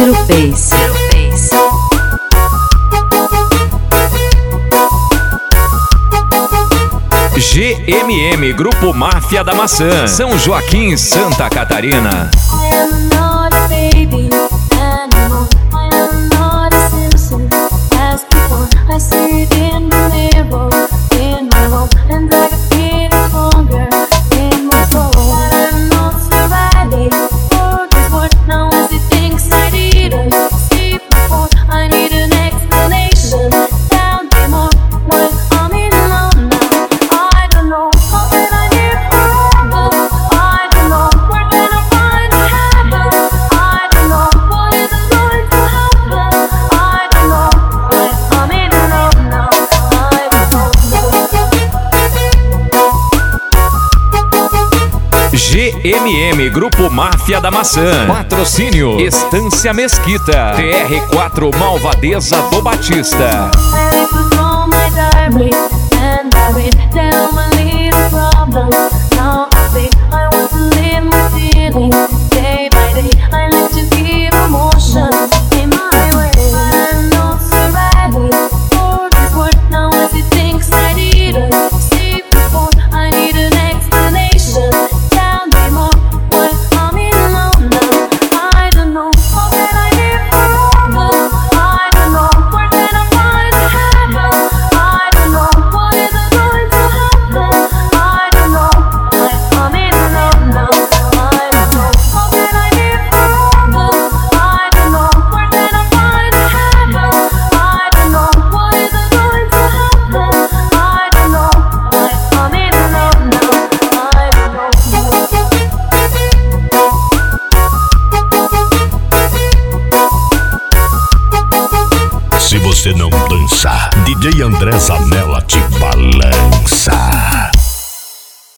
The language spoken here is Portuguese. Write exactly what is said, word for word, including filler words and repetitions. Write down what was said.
Ciro Face. Ciro Face. G M M, Grupo Máfia da Maçã, São Joaquim, Santa Catarina. G M M, Grupo Máfia da Maçã. Patrocínio Estância Mesquita. T R quatro, Malvadeza do Batista. Se você não dançar, D J André Zanella te